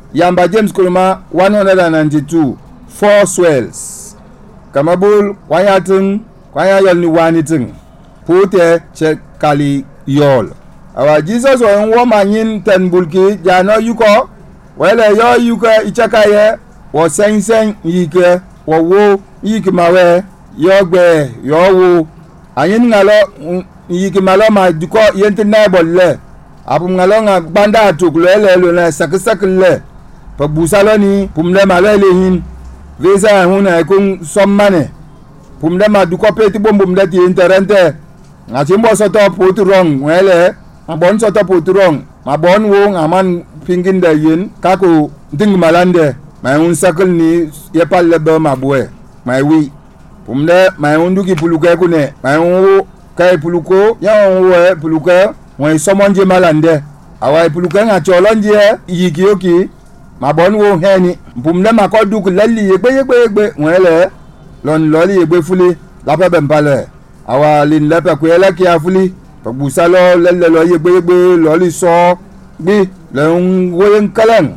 Yamba James Kuruma 192 4 swells. Kamabul kwayatung kwaya yol ni wanitung. Pute che kali yol. Awa Jesus wa manyin ten bulki jano yuko wele yo yuko ichakaye wo sen yike wo yike mawe yo gbe yo wo ayin ngalo yike malo ma duko yente na bolle apu ngalo nga banda tukulele le sakle pa busalo ni pumle malele hin vesa huna kun sommane pumle ma duko peti bombum dati interente ngachimbo soto puturong wele abon soto puturong mabon wo ngaman pingin da yin kako ding malande mai un sakal ni yepalle be mabwe mai wi pumle mai undu ki puluka kune mai un kai puluko ya wo puluka won somonje malande awai puluka nga cholonje yikioki mabon wo heni pumle makodu ku lalli yegbe wele lon loli yegbe fuli lape bempale awa lin lape ku ele ki afuli busalo lele lo yegbe loli so bi le woyen kalen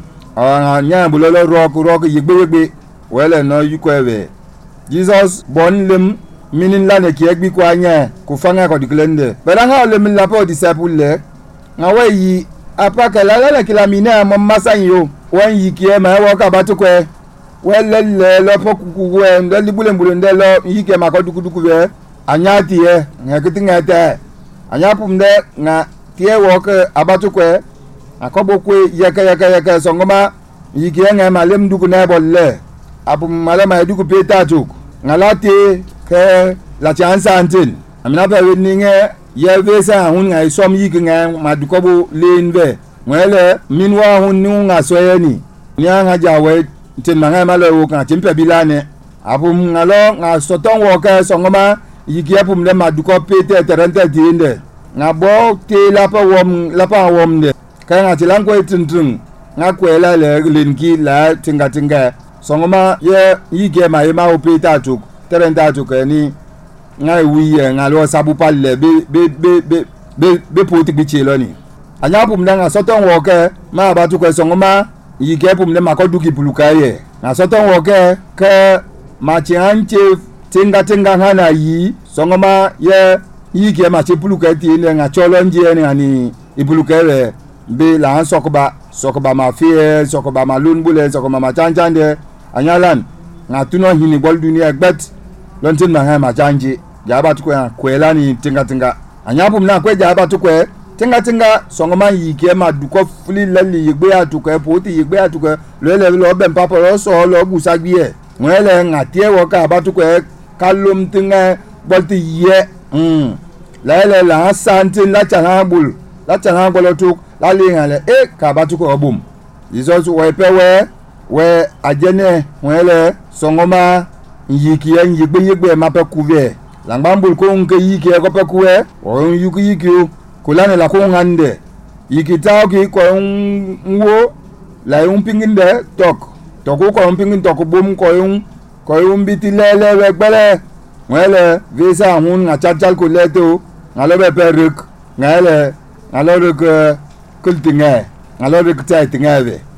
nya bulolo rock yegbe wele no yukwewe Jesus bon lem minin la ne kiegbi kwa nya ku fanga ko diklende belanga le min la po disciple le ngawe yi apaka la kilamina mamasa yo wan yi kie ma wo ka batukwe wele le lo pokuku we ndeli bulembule ndelo yike makodukuduku we anyati ye ngakitingate anyapumde nga tie woke abatukwe akobokwe yaka songoma yike nga malem duku na bolle apum malama duku petatuk ngalati ke la chance antin amina ba weninge ye vesa hun nga isom yike nga madukobo lenve mwele minwa hun nu nga soyeni nyanga jawe tin manga malo ka timpe bilane apum ngalo nga soton woke songoma yike apum le maduko pete terente dinde nga bo te lapa wom de ka nga tilanko tintung nga kwela le linki la tinga songoma ye yike ma yema opeta tuk terenta tuk ni nga wiye nga lo sabu palle be poti bichelo ni anya pum nga soton woke ma ba tuk songoma yike pum le makoduki pulukaye nga soton woke ke ma chianche tinga hana yi songoma ye yike ma chepuluka ti ne nga cholonje ne ani ipulukere be la sokoba ma fie sokoba ma lunbule sokoba ma chanchande anyalan nga tuno hini bol dunia gbet lontin ma ha ma chanje jaba tukwe kwela ni tinga anyapu na kwe jaba tukwe tinga songoma yike ma duko fuli lali yigbe atukwe poti yigbe atukwe lele lo ben papa lo so lo busagbiye wele nga tie wo ka abatukwe kalum tinga bolti ye lele la santin la chanabul tuk la lingale ka batuko obum Jesus we ajene wele songoma yikiye yigbe mape kuve langbambul ko nke yikiye ko pe kuwe o yiki kulane la ko ngande yikitaw ki ko nwo la pinginde tok ko pingin tok bum ko biti lele we gbele wele visa hun nga chachal ko leto ngalobe peruk ngale ngaloruk kultinge ngaloruk taitinge